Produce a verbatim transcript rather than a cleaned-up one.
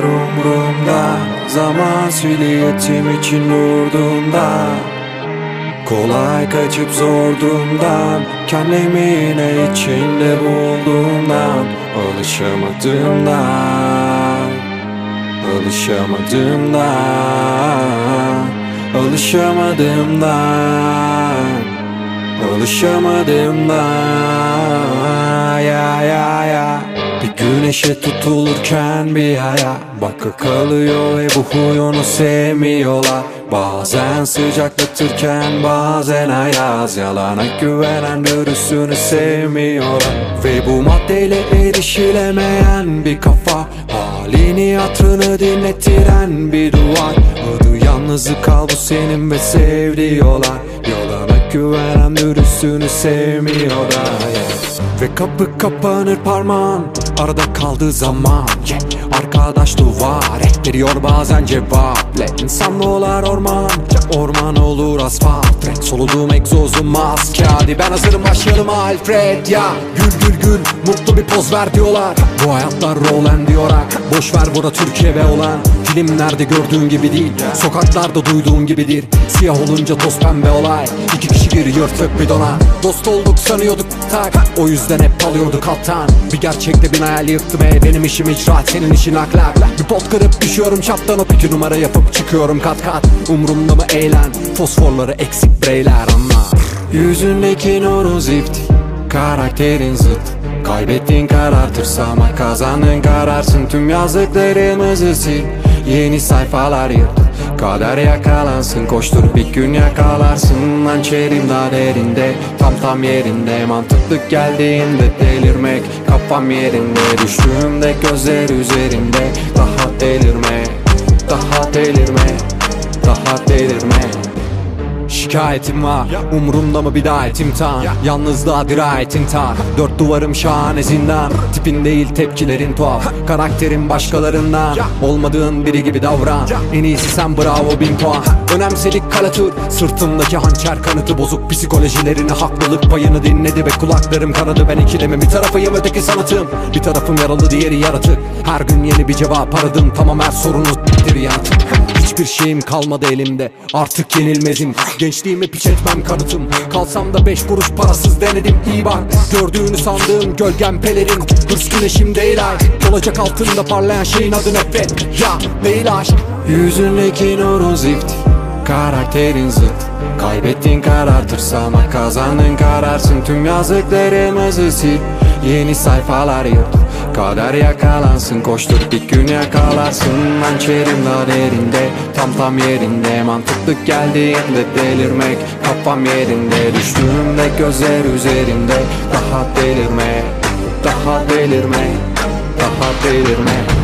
umrumda, zaman silüetim için vurduğunda, kolay kaçıp zor durumdan, kendimi yine içinde bulduğumdan, alışamadığımdan, alışamadığımdan, alışamadığımdan, alışamadığımdan, ya ya ya. Bir güneşe tutulurken bir aya bakı kalıyor ve bu huyunu sevmiyorlar. Bazen sıcaklatırken bazen ayaz, yalana güvenen dürüstünü sevmiyorlar. Ve bu maddeyle erişilemeyen bir kafa, halini hatırını dinlettiren bir duvar. Adı yalnızlık, kal bu senin ve sev diyorlar. Yalana güvenen dürüstünü sevmiyorlar, yeah. Ve kapı kapanır parmağın arada kaldığı zaman, yeah. Arkadaş duvar veriyor bazen cevap, let İnsanlar orman, orman olur asfalt, red. Soluduğum egzozum maske, hadi ben hazırım başlayalım Alfred ya. Gül gül gül mutlu bir poz ver diyorlar. Bu hayatlar rolen diyorlar. Boş ver burada Türkiye ve olan. Filmlerde gördüğün gibi değil, sokaklarda duyduğun gibidir. Siyah olunca toz pembe olay. İki kişi giriyor tök bidona. Dost olduk sanıyorduk tak, o yüzden hep alıyorduk alttan. Bir gerçekte bir hayal yıktım, ey benim işim icraat, senin işin aklak. Bir pot kırıp düşüyorum çaptan, hop iki numara yapıp çıkıyorum kat kat. Umrumda mı eğlen, fosforları eksik bireyler anla. Yüzündeki nurun zifti, karakterin zıt. Kaybettiğin karartırsa ama kazandığın kararsın. Tüm yazdıklarımızı sil, yeni sayfalar yırt. Kader yakalansın, koştur bir gün yakalarsın. Hançerim daha derinde, tam tam yerinde. Mantıklı geldiğinde delirmek, kafam yerinde. Düştüğümde gözler üzerimde. Daha delirme, daha delirme, daha delirme. Şikayetim var, umurumda mı bir daha etim tan. Yalnızlığa dirayetin tar. Dört duvarım şahane zindan. Tipin değil tepkilerin tuhaf. Karakterin başkalarından. Olmadığın biri gibi davran. En iyisi sen, bravo bin puan. Önemsedik kalatür, sırtımdaki hançer kanıtı. Bozuk psikolojilerini, haklılık payını dinledi ve kulaklarım kanadı. Ben ikilemin bir tarafıyım, öteki sanatım. Bir tarafım yaralı, diğeri yaratık. Her gün yeni bir cevap aradım, tamam her sorunuz bir yanıtım. Hiçbir şeyim kalmadı elimde, artık yenilmezim. Gençliğimi piç etmem kanıtım. Kalsam da beş kuruş parasız denedim, iyi bak. Gördüğünü sandığım gölgem pelerin. Hırs güneşim değil ay. Olacak altında parlayan şeyin adı nefret, ya değil aşk. Yüzündeki nurun zifti, karakterin zıt. Kaybettiğin karartırsa ama kazandığın kararsın. Tüm yazdıklarımızı sil, yeni sayfalar yırt. Kader yakalansın, koştur bir gün yakalarsın. Hançerim daha derinde, tam tam yerinde. Mantıklı geldiğinde delirmek, kafam yerinde. Düştüğümde gözler üzerimde. Daha delirme, daha delirme, daha delirme.